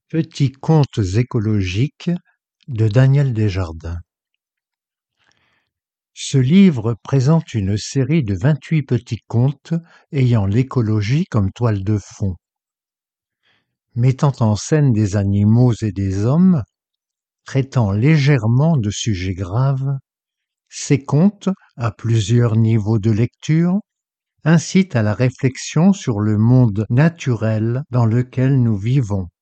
Petits contes écologiques de Daniel Desjardins. Ce livre présente une série de 28 petits contes ayant l'écologie comme toile de fond. Mettant en scène des animaux et des hommes, traitant légèrement de sujets graves, ces contes, à plusieurs niveaux de lecture, incitent à la réflexion sur le monde naturel dans lequel nous vivons.